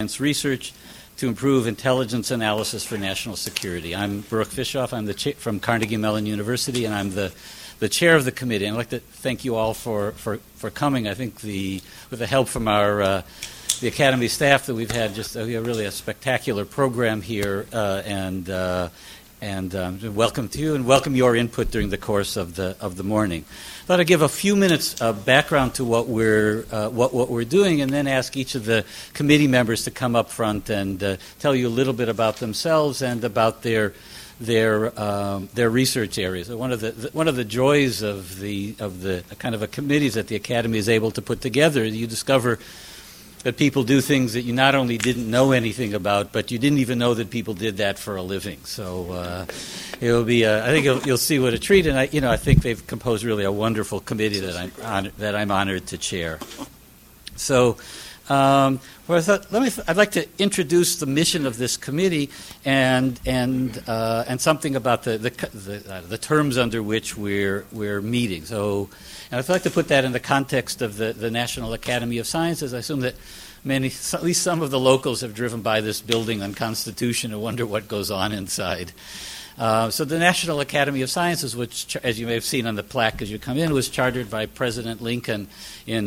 research to improve intelligence analysis for national security. I'm Baruch Fishoff. I'm from Carnegie Mellon University, and I'm the chair of the committee. And I'd like to thank you all for coming. I think with the help from the Academy staff that we've had just really a spectacular program here, and welcome to you and welcome your input during the course of the morning. I thought I'd give a few minutes of background to what we're doing, and then ask each of the committee members to come up front and tell you a little bit about themselves and about their research areas. One of the joys of the kind of a committees that the Academy is able to put together, you discover that people do things that you not only didn't know anything about, but you didn't even know that people did that for a living. So it'll be, I think you'll see what a treat, and I think they've composed really a wonderful committee that I'm honored to chair. So, I'd like to introduce the mission of this committee and something about the terms under which we're meeting. So, and I'd like to put that in the context of the National Academy of Sciences. I assume that at least some of the locals have driven by this building on Constitution and wonder what goes on inside. So the National Academy of Sciences, which, as you may have seen on the plaque as you come in, was chartered by President Lincoln in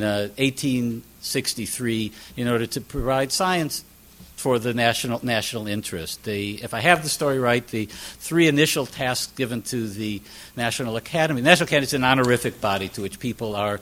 1863 in order to provide science for the national interest. If I have the story right, the three initial tasks given to the National Academy. The National Academy is an honorific body to which people are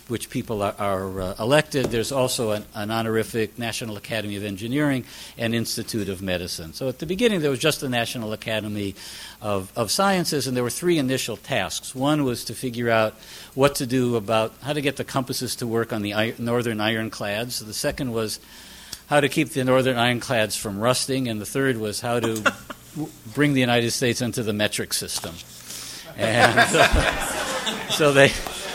elected. There's also an honorific National Academy of Engineering and Institute of Medicine. So at the beginning, there was just the National Academy of Sciences, and there were three initial tasks. One was to figure out what to do about how to get the compasses to work on the northern ironclads. The second was how to keep the northern ironclads from rusting, and the third was how to bring the United States into the metric system. And so they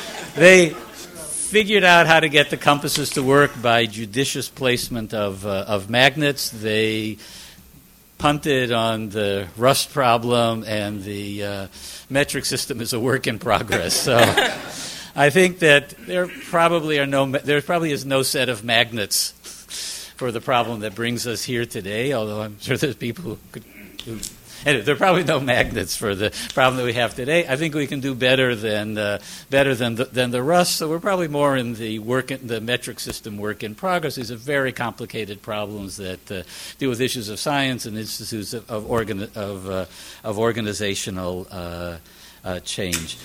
figured out how to get the compasses to work by judicious placement of magnets. They punted on the rust problem, and the metric system is a work in progress. So I think that there probably is no set of magnets for the problem that brings us here today, although I'm sure there's people anyway, there are probably no magnets for the problem that we have today. I think we can do better than the rust, so we're probably more in the metric system work in progress. These are very complicated problems that deal with issues of science and institutes of organizational change.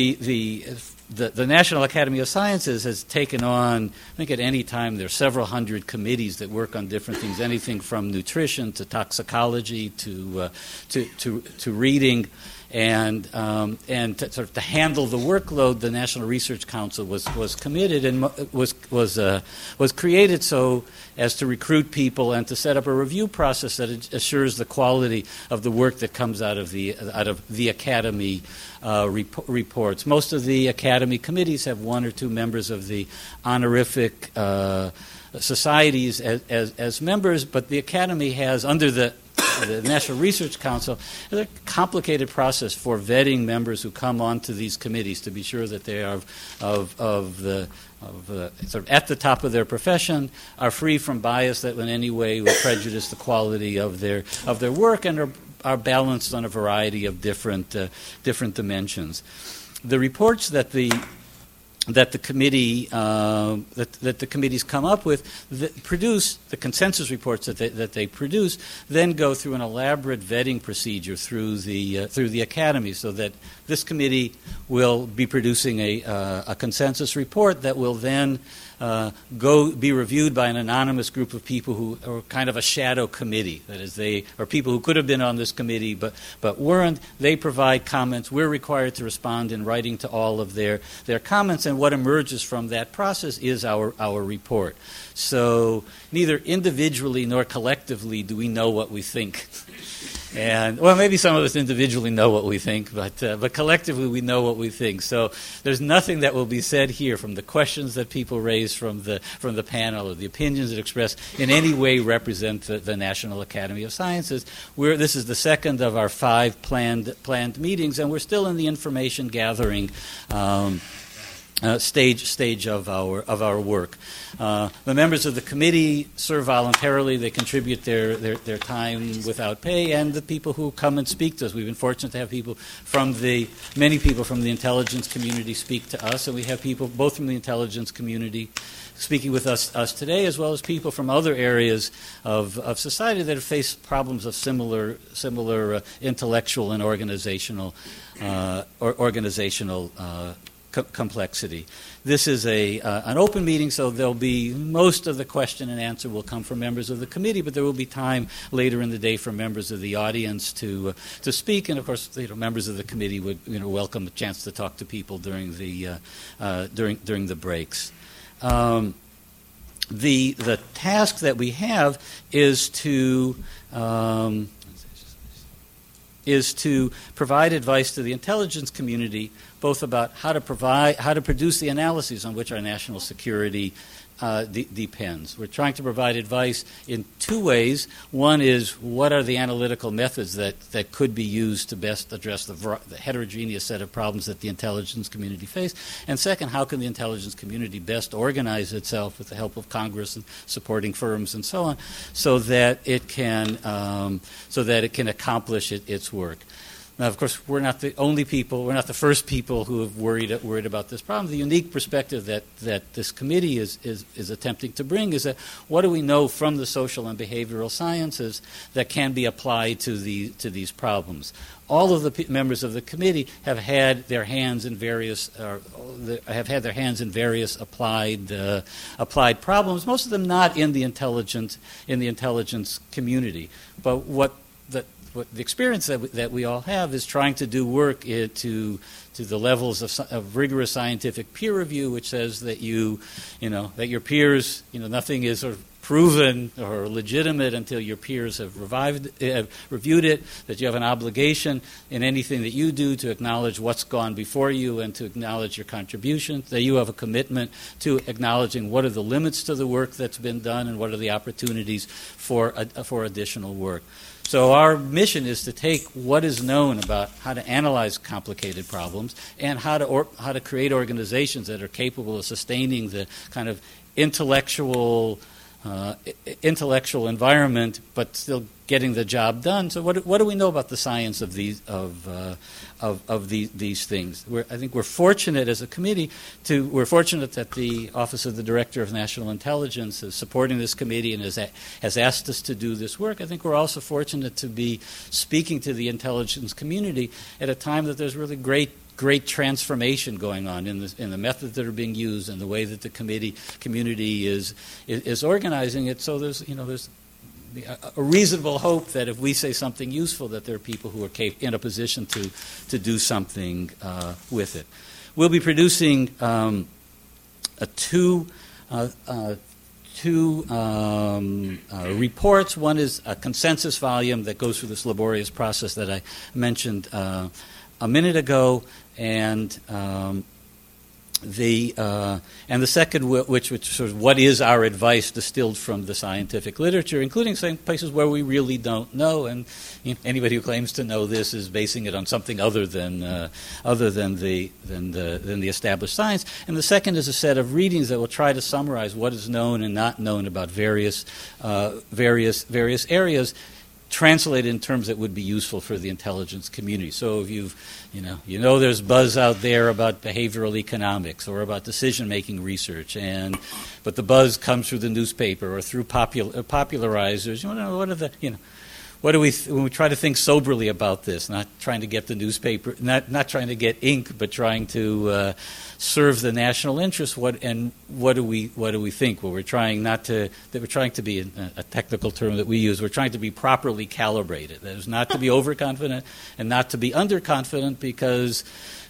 The National Academy of Sciences has taken on, I think at any time, there are several hundred committees that work on different things, anything from nutrition to toxicology to reading, and to handle the workload. The National Research Council was committed and was created so as to recruit people and to set up a review process that assures the quality of the work that comes out of the Academy reports. Most of the Academy committees have one or two members of the honorific societies as members, but the Academy has, under the National Research Council, is a complicated process for vetting members who come onto these committees to be sure that they are sort of at the top of their profession, are free from bias that in any way would prejudice the quality of their work, and are balanced on a variety of different dimensions. The reports that the committee that the committees come up with, produce the consensus reports that they produce, then go through an elaborate vetting procedure through the Academy, so that this committee will be producing a consensus report that will then be reviewed by an anonymous group of people who are kind of a shadow committee. That is, they are people who could have been on this committee but weren't. They provide comments. We're required to respond in writing to all of their comments, and what emerges from that process is our report. So neither individually nor collectively do we know what we think. And, well, maybe some of us individually know what we think, but collectively we know what we think. So there's nothing that will be said here from the questions that people raise from the panel or the opinions that express in any way represent the National Academy of Sciences. This is the second of our 5 planned meetings, and we're still in the information gathering stage of our work. The members of the committee serve voluntarily. They contribute their time without pay, and the people who come and speak to us. We've been fortunate to have many people from the intelligence community speak to us, and we have people both from the intelligence community speaking with us today, as well as people from other areas of society that have faced problems of similar intellectual and organizational complexity. This is an open meeting, so there'll be most of the question and answer will come from members of the committee, but there will be time later in the day for members of the audience to speak, and of course, members of the committee would welcome a chance to talk to people during the breaks. The task that we have is to provide advice to the intelligence community, both about how to produce the analyses on which our national security depends. We're trying to provide advice in two ways. One is, what are the analytical methods that could be used to best address the heterogeneous set of problems that the intelligence community face? And second, how can the intelligence community best organize itself with the help of Congress and supporting firms and so on, so that it can accomplish its work? Now, of course, we're not the only people, we're not the first people who have worried about this problem. The unique perspective that this committee is attempting to bring is that what do we know from the social and behavioral sciences that can be applied to these problems? All of the members of the committee have had their hands in various applied problems. Most of them not in the intelligence community, but what the experience that we all have is trying to do work to the levels of rigorous scientific peer review, which says that that your peers, nothing is sort of proven or legitimate until your peers have reviewed it, that you have an obligation in anything that you do to acknowledge what's gone before you and to acknowledge your contribution, that you have a commitment to acknowledging what are the limits to the work that's been done and what are the opportunities for additional work. So our mission is to take what is known about how to analyze complicated problems and how to create organizations that are capable of sustaining the kind of intellectual environment, but still getting the job done. So what do we know about the science of these things? I think we're fortunate as a committee we're fortunate that the Office of the Director of National Intelligence is supporting this committee and has asked us to do this work. I think we're also fortunate to be speaking to the intelligence community at a time that there's really great transformation going on in the methods that are being used and the way that the community is organizing it. So there's a reasonable hope that if we say something useful, that there are people who are in a position to do something with it. We'll be producing two reports. One is a consensus volume that goes through this laborious process that I mentioned a minute ago, and the second, which sort of what is our advice distilled from the scientific literature, including some places where we really don't know, and anybody who claims to know this is basing it on something other than the established science. And the second is a set of readings that will try to summarize what is known and not known about various areas, translated in terms that would be useful for the intelligence community. So if there's buzz out there about behavioral economics or about decision-making research, but the buzz comes through the newspaper or through popularizers. What do we when we try to think soberly about this? Not trying to get the newspaper, not trying to get ink, but trying to serve the national interest. What do we think? Well, we're trying to be a technical term that we use. We're trying to be properly calibrated. That is, not to be overconfident and not to be underconfident, because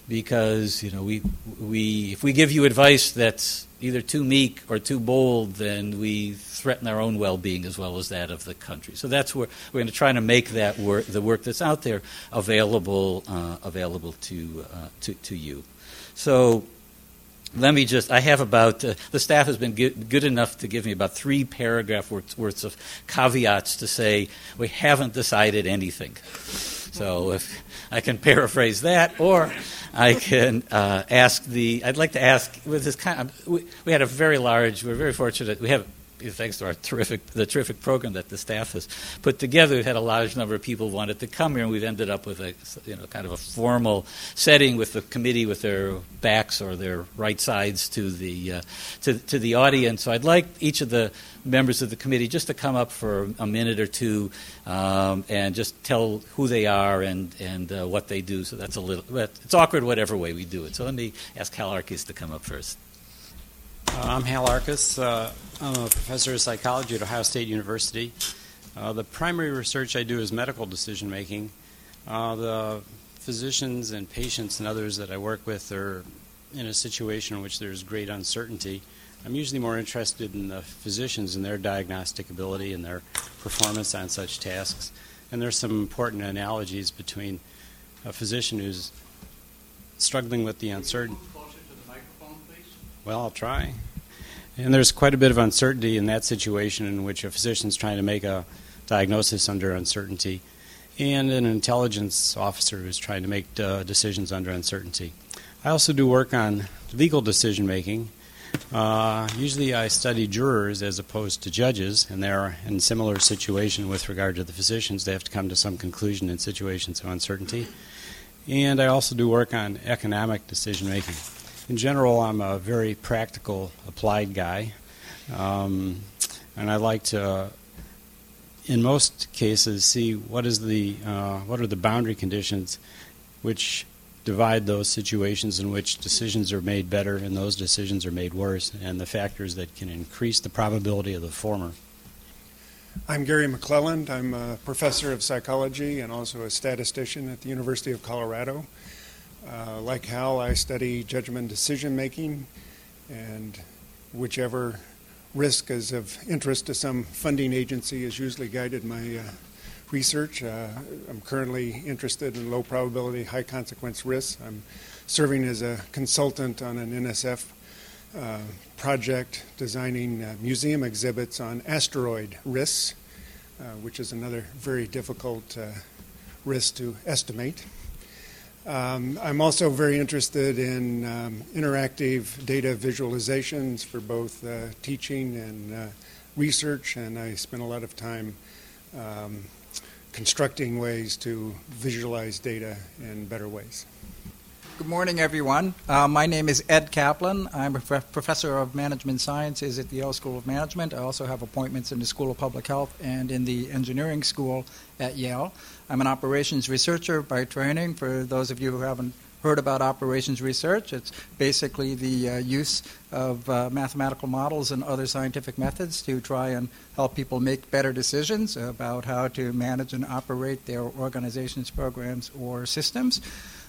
if we give you advice that's either too meek or too bold, then we threaten our own well-being as well as that of the country. So that's where we're going to try to make that work, the work that's out there, available to you. So let me I have about, the staff has been good enough to give me about 3 paragraph worths of caveats to say we haven't decided anything. So if I can paraphrase that, or I can I'd like to ask, with this we had a very large, we're very fortunate, we have, thanks to the terrific program that the staff has put together, we've had a large number of people who wanted to come here, and we've ended up with a kind of a formal setting with the committee with their backs or their right sides to the audience. So I'd like each of the members of the committee just to come up for a minute or two and just tell who they are and what they do. So that's it's awkward whatever way we do it. So let me ask Hal Arkus to come up first. I'm Hal Arkus. I'm a professor of psychology at Ohio State University. The primary research I do is medical decision making. The physicians and patients and others that I work with are in a situation in which there's great uncertainty. I'm usually more interested in the physicians and their diagnostic ability and their performance on such tasks. And there's some important analogies between a physician who's struggling with the uncertainty. Well, I'll try. And there's quite a bit of uncertainty in that situation in which a physician's trying to make a diagnosis under uncertainty, and an intelligence officer who's trying to make decisions under uncertainty. I also do work on legal decision making. Usually I study jurors as opposed to judges, and they're in a similar situation with regard to the physicians. They have to come to some conclusion in situations of uncertainty. And I also do work on economic decision making. In general, I'm a very practical, applied guy, and I like to, in most cases, see what are the boundary conditions which divide those situations in which decisions are made better and those decisions are made worse, and the factors that can increase the probability of the former. I'm Gary McClelland. I'm a professor of psychology and also a statistician at the University of Colorado. Like Hal, I study judgment decision-making, and whichever risk is of interest to some funding agency has usually guided my research. I'm currently interested in low-probability, high-consequence risks. I'm serving as a consultant on an NSF project designing museum exhibits on asteroid risks, which is another very difficult risk to estimate. I'm also very interested in interactive data visualizations for both teaching and research, and I spend a lot of time constructing ways to visualize data in better ways. Good morning, everyone. My name is Ed Kaplan. I'm a professor of management sciences at the Yale School of Management. I also have appointments in the School of Public Health and in the engineering school at Yale. I'm an operations researcher by training. For those of you who haven't heard about operations research, it's basically the use of mathematical models and other scientific methods to try and help people make better decisions about how to manage and operate their organizations, programs, or systems.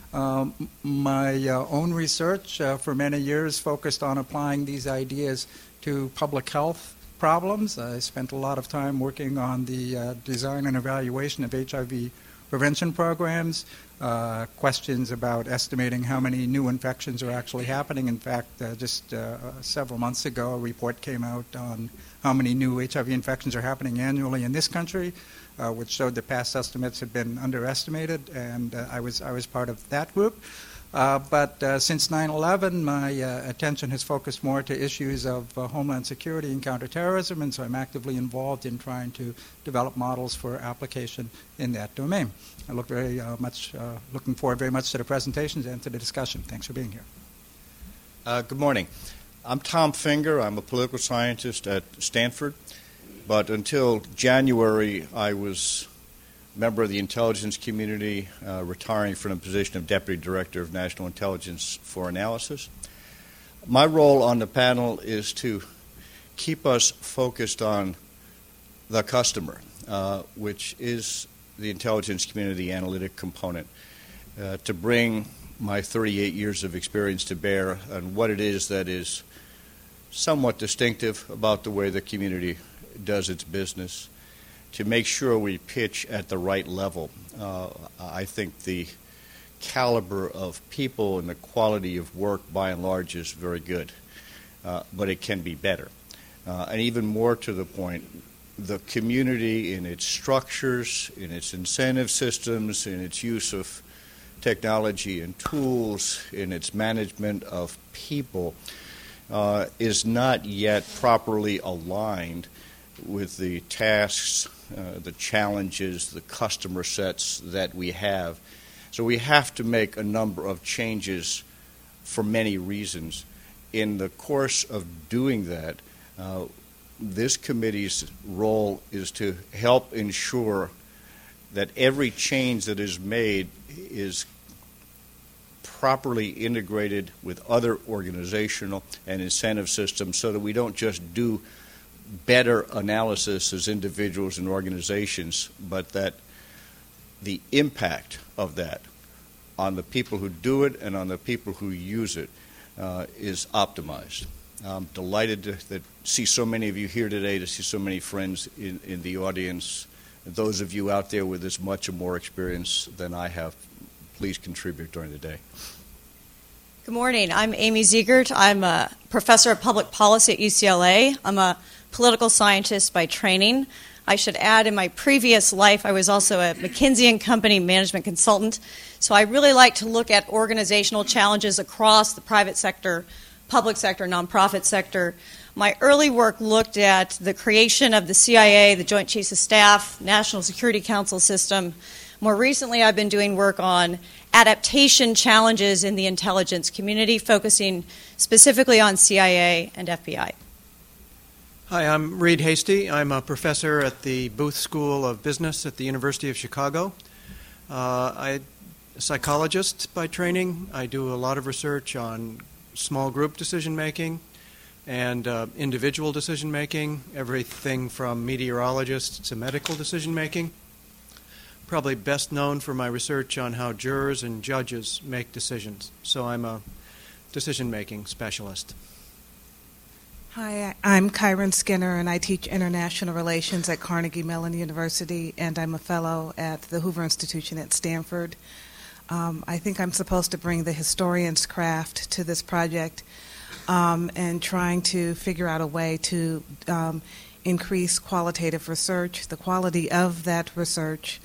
My own research for many years focused on applying these ideas to public health problems. I spent a lot of time working on the design and evaluation of HIV prevention programs, questions about estimating how many new infections are actually happening. In fact, just several months ago, a report came out on how many new HIV infections are happening annually in this country, which showed that past estimates had been underestimated, and I was part of that group. But since 9/11, my attention has focused more to issues of homeland security and counterterrorism, and so I'm actively involved in trying to develop models for application in that domain. I look looking forward very much to the presentations and to the discussion. Thanks for being here. Good morning. I'm Tom Finger. I'm a political scientist at Stanford, but until January, I was member of the intelligence community, retiring from the position of Deputy Director of National Intelligence for Analysis. My role on the panel is to keep us focused on the customer, which is the intelligence community analytic component, to bring my 38 years of experience to bear on what it is that is somewhat distinctive about the way the community does its business, to make sure we pitch at the right level. I think the caliber of people and the quality of work, by and large, is very good, but it can be better. And even more to the point, the community in its structures, in its incentive systems, in its use of technology and tools, in its management of people, is not yet properly aligned with the tasks, the challenges, the customer sets that we have. So we have to make a number of changes for many reasons. In the course of doing that, this committee's role is to help ensure that every change that is made is properly integrated with other organizational and incentive systems so that we don't just do better analysis as individuals and organizations, but that the impact of that on the people who do it and on the people who use it is optimized. I'm delighted to see so many of you here today, to see so many friends in the audience. Those of you out there with as much or more experience than I have, please contribute during the day. Good morning. I'm Amy Ziegert. I'm a professor of public policy at UCLA. I'm a political scientist by training. I should add, in my previous life, I was also a McKinsey & Company management consultant. So I really like to look at organizational challenges across the private sector, public sector, nonprofit sector. My early work looked at the creation of the CIA, the Joint Chiefs of Staff, National Security Council system. More recently, I've been doing work on adaptation challenges in the intelligence community, focusing specifically on CIA and FBI. Hi, I'm Reed Hasty. I'm a professor at the Booth School of Business at the University of Chicago. I'm a psychologist by training. I do a lot of research on small group decision-making and individual decision-making, everything from meteorologists to medical decision-making. Probably best known for my research on how jurors and judges make decisions. So I'm a decision-making specialist. Hi, I'm Kyron Skinner, and I teach international relations at Carnegie Mellon University, and I'm a fellow at the Hoover Institution at Stanford. I think I'm supposed to bring the historian's craft to this project and trying to figure out a way to increase qualitative research, the quality of that research,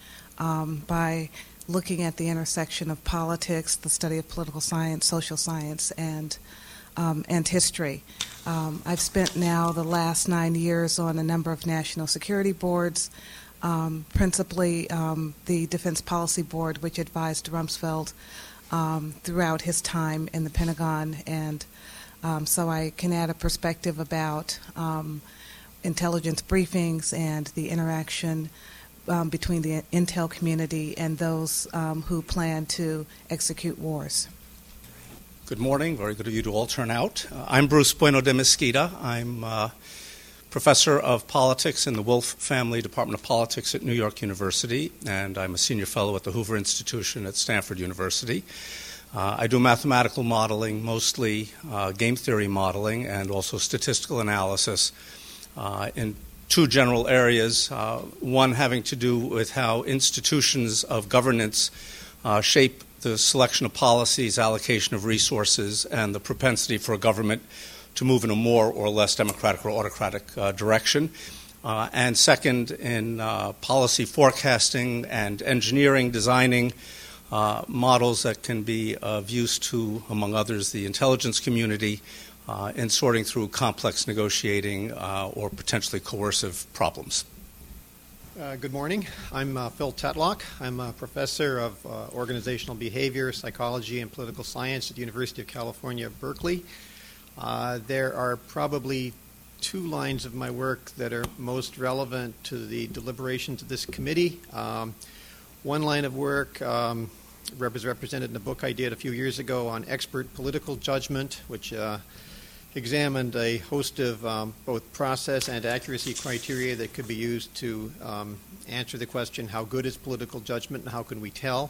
by looking at the intersection of politics, the study of political science, social science, and history. I've spent now the last 9 years on a number of national security boards, principally the Defense Policy Board, which advised Rumsfeld throughout his time in the Pentagon, and so I can add a perspective about intelligence briefings and the interaction between the intel community and those who plan to execute wars. Good morning. Very good of you to all turn out. I'm Bruce Bueno de Mesquita. I'm professor of politics in the Wolf Family Department of Politics at New York University, and I'm a senior fellow at the Hoover Institution at Stanford University. I do mathematical modeling, mostly game theory modeling, and also statistical analysis in two general areas, one having to do with how institutions of governance shape the selection of policies, allocation of resources, and the propensity for a government to move in a more or less democratic or autocratic direction. And second, in policy forecasting and engineering, designing models that can be of use to, among others, the intelligence community in sorting through complex negotiating or potentially coercive problems. Good morning. I'm Phil Tetlock. I'm a professor of organizational behavior, psychology, and political science at the University of California, Berkeley. There are probably two lines of my work that are most relevant to the deliberations of this committee. One line of work was represented in a book I did a few years ago on expert political judgment, which examined a host of both process and accuracy criteria that could be used to answer the question, how good is political judgment and how can we tell?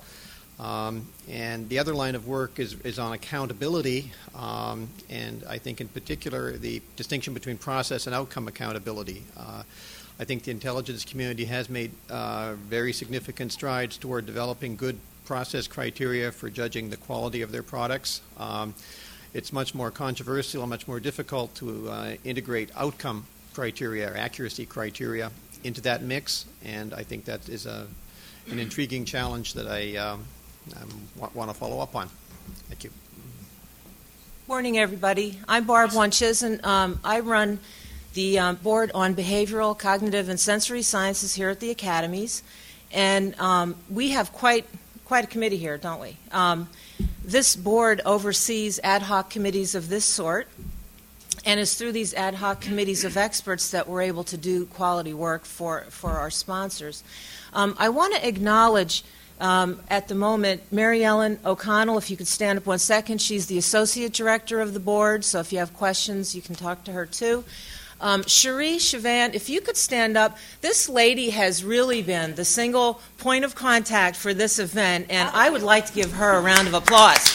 And the other line of work is on accountability, and I think in particular the distinction between process and outcome accountability. I think the intelligence community has made very significant strides toward developing good process criteria for judging the quality of their products. It's much more controversial and much more difficult to integrate outcome criteria or accuracy criteria. into that mix, and I think that is an intriguing challenge that I want to follow up on. Thank you. Morning, everybody. I'm Barb Wunches, and I run the Board on Behavioral, Cognitive, and Sensory Sciences here at the Academies, and we have quite a committee here, don't we? This board oversees ad hoc committees of this sort, and it's through these ad hoc committees of experts that we're able to do quality work for our sponsors. I want to acknowledge at the moment Mary Ellen O'Connell, if you could stand up 1 second. She's the Associate Director of the board, so if you have questions, you can talk to her too. Cherie Chavan, if you could stand up. This lady has really been the single point of contact for this event, and I would like to give her a round of applause.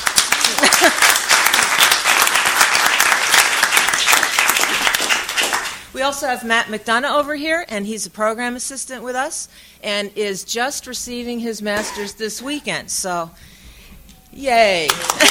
We also have Matt McDonough over here, and he's a program assistant with us and is just receiving his master's this weekend. So, yay.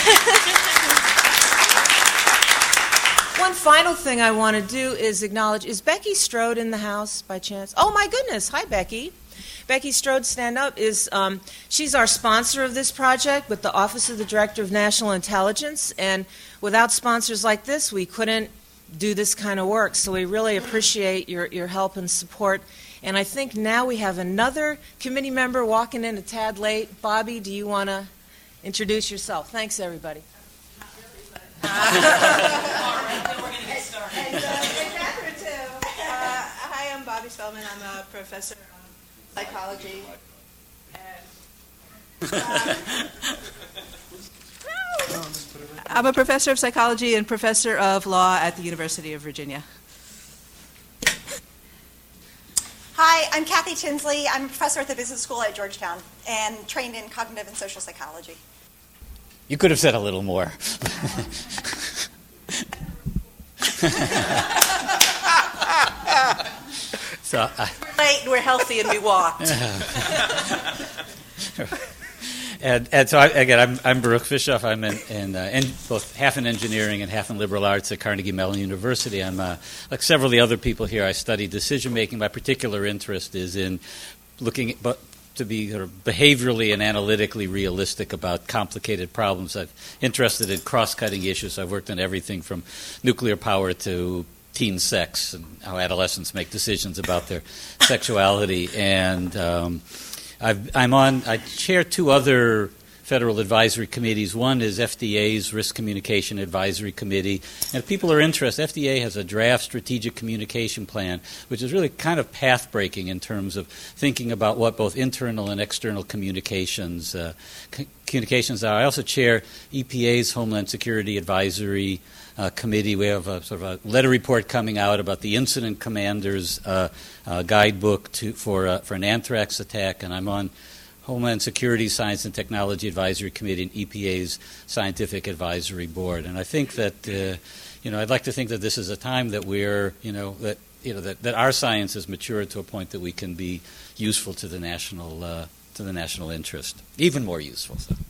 One final thing I want to do is acknowledge, is Becky Strode in the house by chance? Oh, my goodness. Hi, Becky. Becky Strode, stand up. She's our sponsor of this project with the Office of the Director of National Intelligence, and without sponsors like this, we couldn't do this kind of work. So we really appreciate your help and support. And I think now we have another committee member walking in a tad late. Bobby, do you want to introduce yourself? Thanks, everybody. Hi, I'm Bobby Spellman. I'm a professor of psychology. I'm a professor of psychology and professor of law at the University of Virginia. Hi, I'm Kathy Tinsley. I'm a professor at the Business School at Georgetown and trained in cognitive and social psychology. You could have said a little more. So we're late, we're healthy, and we walked. And so, I'm Baruch Fischoff. I'm in both half in engineering and half in liberal arts at Carnegie Mellon University. I'm, like several of the other people here, I study decision-making. My particular interest is in looking to be sort of behaviorally and analytically realistic about complicated problems. I'm interested in cross-cutting issues. I've worked on everything from nuclear power to teen sex and how adolescents make decisions about their sexuality. And I chair two other federal advisory committees. One is FDA's Risk Communication Advisory Committee. And if people are interested, FDA has a draft strategic communication plan, which is really kind of path-breaking in terms of thinking about what both internal and external communications are. I also chair EPA's Homeland Security Advisory Committee. We have a sort of a letter report coming out about the incident commander's guidebook for an anthrax attack, and I'm on Homeland Security Science and Technology Advisory Committee and EPA's Scientific Advisory Board. And I think that I'd like to think that this is a time that that our science has matured to a point that we can be useful to the national interest, even more useful. So.